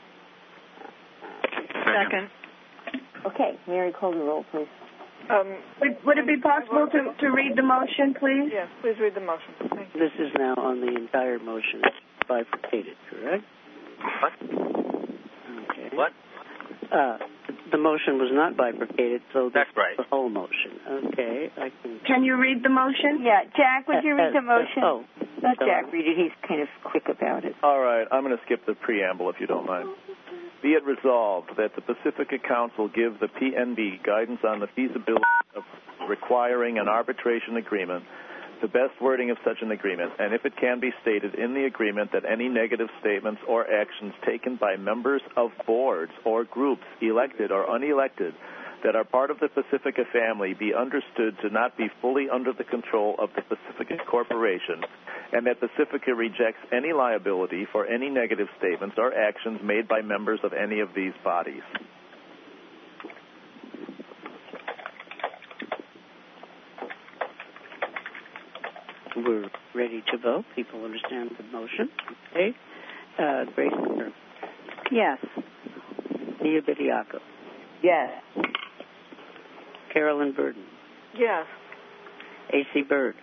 Second. Okay. Mary, call the roll, please. Would it be possible to read the motion, please? Yes, please read the motion. Thank you. This is now on the entire motion. It's bifurcated, correct? What? Okay. What? The motion was not bifurcated, so that's right. The whole motion. Okay, I can. Can you read the motion? Yeah, Jack, would you read the motion? Let so Jack read it. He's kind of quick about it. All right, I'm going to skip the preamble if you don't mind. Be it resolved that the Pacifica Council give the PNB guidance on the feasibility of requiring an arbitration agreement, the best wording of such an agreement, and if it can be stated in the agreement that any negative statements or actions taken by members of boards or groups, elected or unelected, that are part of the Pacifica family be understood to not be fully under the control of the Pacifica Corporation, and that Pacifica rejects any liability for any negative statements or actions made by members of any of these bodies. We're ready to vote. People understand the motion. Okay. Grace Miller. Yes. Nia Bediaco. Yes. Carolyn Burden. Yes. A.C. Bird.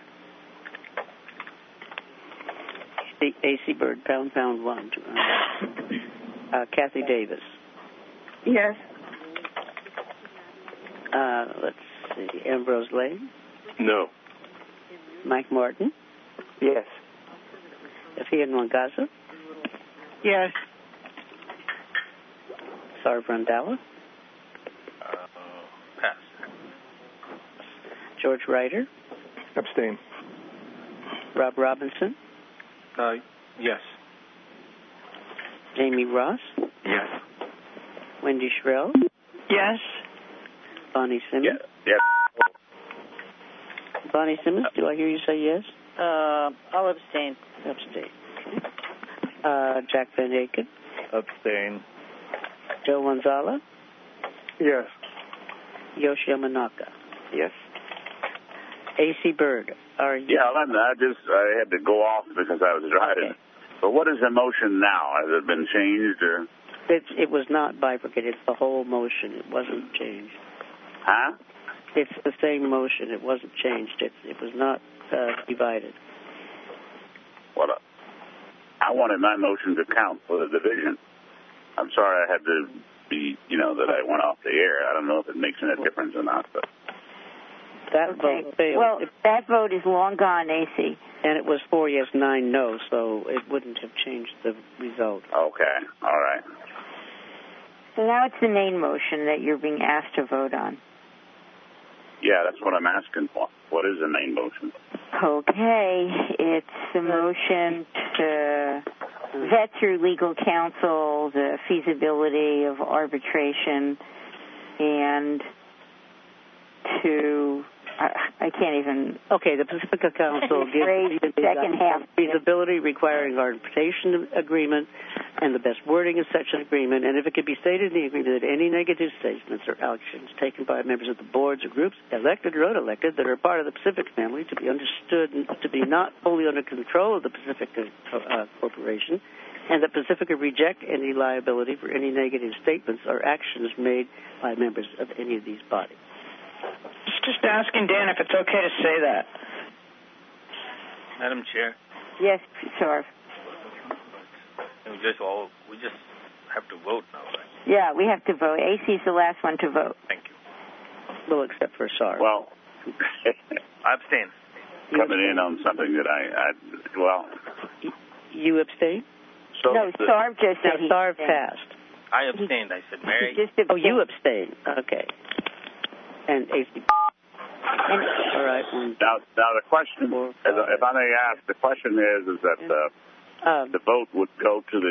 A.C. Bird, pound 1. Kathy Davis. Yes. Let's see. Ambrose Lane. No. Mike Martin. Yes. Afia Nwangasa. Yes. Sarv Randhawa. Pass. George Ryder. Abstain. Rob Robinson. Yes. Jamie Ross. Yes. Wendy Shrell. Yes. Bonnie Simmons. Yes. Bonnie Simmons, do I hear you say yes? I'll abstain. Abstain. Jack Van Aken. Abstain. Joe Wanzala. Yes. Yoshi Yamanaka. Yes. A.C. Bird. Are you? Yeah, I had to go off because I was driving. Okay. But what is the motion now? Has it been changed or? It was not bifurcated. It's the whole motion. It wasn't changed. Huh? It's the same motion. It wasn't changed. It was not divided. Well, I wanted my motion to count for the division. I'm sorry I had to be, that I went off the air. I don't know if it makes any difference or not, but. That vote failed. Well, that vote is long gone, AC. And it was 4 yes, 9 no, so it wouldn't have changed the result. Okay, all right. So now it's the main motion that you're being asked to vote on. Yeah, that's what I'm asking for. What is the main motion? Okay, it's the motion to vet through legal counsel the feasibility of arbitration and to... I can't even... Okay, the Pacifica Council gives the second half feasibility requiring arbitration agreement and the best wording of such an agreement, and if it could be stated in the agreement that any negative statements or actions taken by members of the boards or groups, elected or unelected, that are part of the Pacific family to be understood to be not fully under control of the Pacifica Corporation, and that Pacifica reject any liability for any negative statements or actions made by members of any of these bodies. Just asking Dan if it's okay to say that. Madam Chair. Yes, Sarv. We just have to vote now, right? Yeah, we have to vote. AC is the last one to vote. Thank you. Well, except for Sarv. Well, I abstain. Coming in on something that You abstain? So no, Sarv just said Sarv passed. I abstained. I said, Mary. Oh, you abstained. Okay. And AC. All right. Now the question, if I may ask, the question is that the vote would go to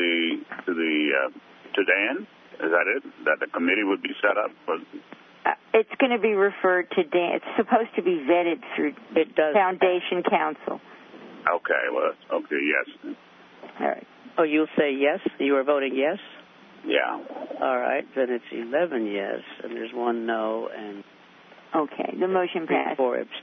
Dan? Is that it? That the committee would be set up? It's going to be referred to Dan. It's supposed to be vetted through Foundation Council. Okay. Well, okay. Yes. All right. Oh, you'll say yes? You are voting yes? Yeah. All right. Then it's 11 yes, and there's 1 no, and... Okay. The motion passed. 4 abstain.